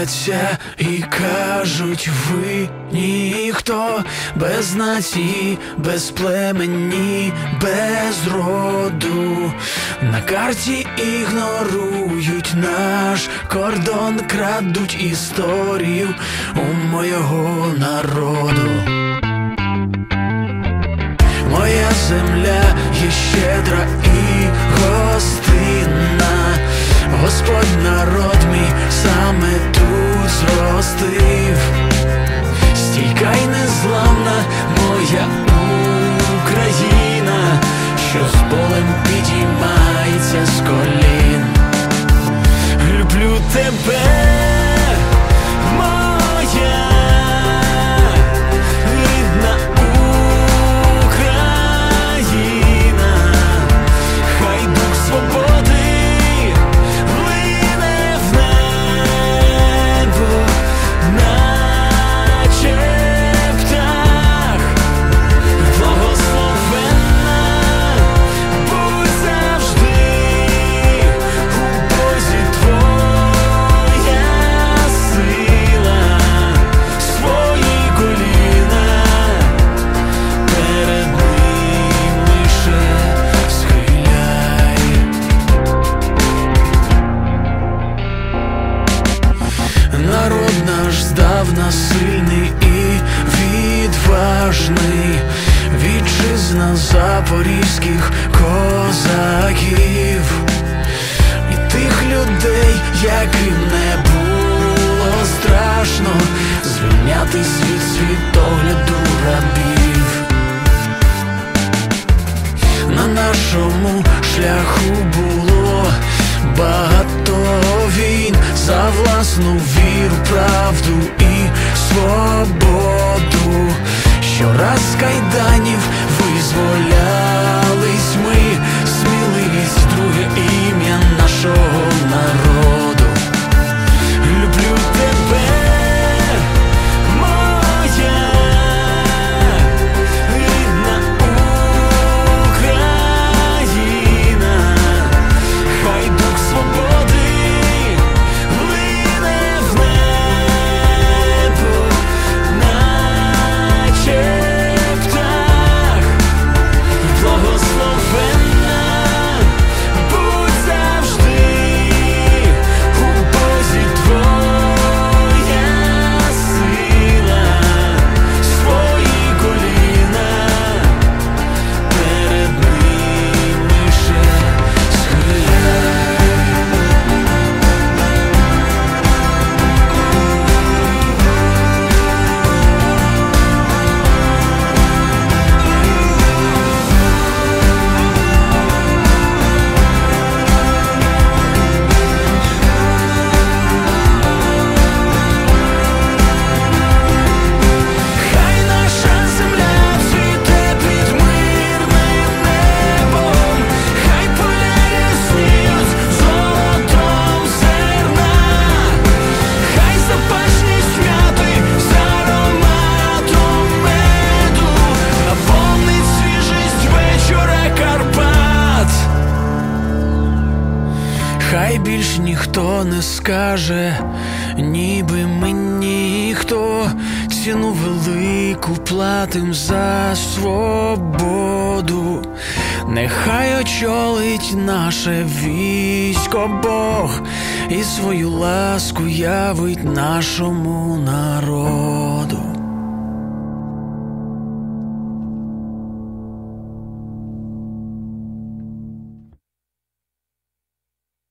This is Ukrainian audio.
дивляться і кажуть: ви ніхто, без нації, без племені, без роду. На карті ігнорують наш кордон, крадуть історію у мого народу. Моя земля є щедра і гостинна, Господь народ мій саме тут зростив. Стійка й незламна моя Україна, що з болем підіймається з колін. Люблю тебе, моя рідна Україна, хай дух свободи лине в небо, наче птах. Благословенна будь завжди у Бозі твоя сила, свої коліна перед ним лише схиляй. Народ наш здавна сильний і відважний, вітчизна запорізьких козаків і тих людей, яким не було страшно звільняти світ світогляду рабів. На нашому шляху було багато війн за власну віру, правду і свободу. Щораз з кайданів визволялись ми, сміливість — друге ім'я нашого народу. Люблю тебе, моя рідна Україна, хай дух свободи лине в небо, наче птах. Благословенна будь завжди у Бозі твоя сила, свої коліна перед ним лише схиляй. Хай наша земля цвіте під мирним небом, хай поля ясніють золотом зерна, хай запашні святи з ароматом меду наповнить свіжість вечора Карпат. Хай більш ніхто не скаже, ніби ми ніхто, ціну велику платим за свободу. Нехай очолить наше військо Бог і свою ласку явить нашому народу.